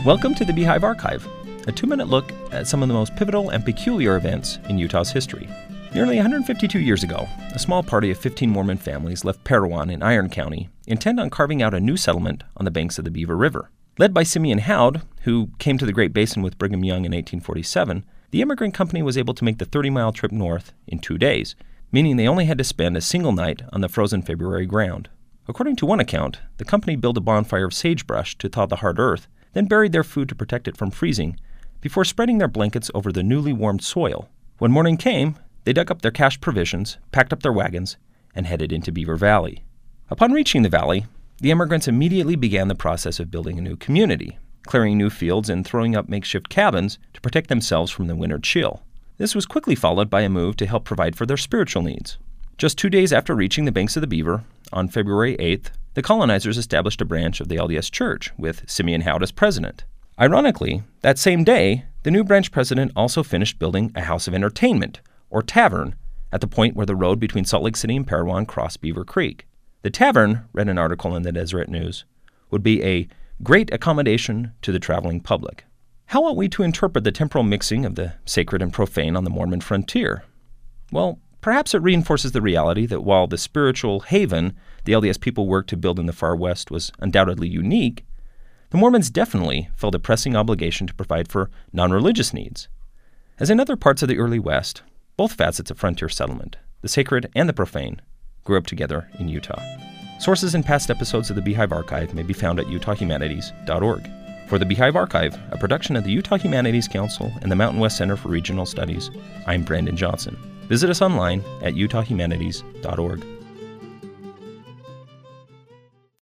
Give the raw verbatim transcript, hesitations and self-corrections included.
Welcome to the Beehive Archive, a two-minute look at some of the most pivotal and peculiar events in Utah's history. Nearly one hundred fifty-two years ago, a small party of fifteen Mormon families left Parowan in Iron County, intent on carving out a new settlement on the banks of the Beaver River. Led by Simeon Howd, who came to the Great Basin with Brigham Young in eighteen forty-seven, the immigrant company was able to make the thirty-mile trip north in two days, meaning they only had to spend a single night on the frozen February ground. According to one account, the company built a bonfire of sagebrush to thaw the hard earth, then buried their food to protect it from freezing, before spreading their blankets over the newly warmed soil. When morning came, they dug up their cached provisions, packed up their wagons, and headed into Beaver Valley. Upon reaching the valley, the immigrants immediately began the process of building a new community, clearing new fields and throwing up makeshift cabins to protect themselves from the winter chill. This was quickly followed by a move to help provide for their spiritual needs. Just two days after reaching the banks of the Beaver, on February eighth, the colonizers established a branch of the L D S Church, with Simeon Howd as president. Ironically, that same day, the new branch president also finished building a house of entertainment, or tavern, at the point where the road between Salt Lake City and Parowan crossed Beaver Creek. The tavern, read an article in the Deseret News, would be a great accommodation to the traveling public. How ought we to interpret the temporal mixing of the sacred and profane on the Mormon frontier? Well, perhaps it reinforces the reality that while the spiritual haven the L D S people worked to build in the far west was undoubtedly unique, the Mormons definitely felt a pressing obligation to provide for non-religious needs. As in other parts of the early West, both facets of frontier settlement, the sacred and the profane, grew up together in Utah. Sources in past episodes of the Beehive Archive may be found at utah humanities dot org. For the Beehive Archive, a production of the Utah Humanities Council and the Mountain West Center for Regional Studies, I'm Brandon Johnson. Visit us online at utah humanities dot org.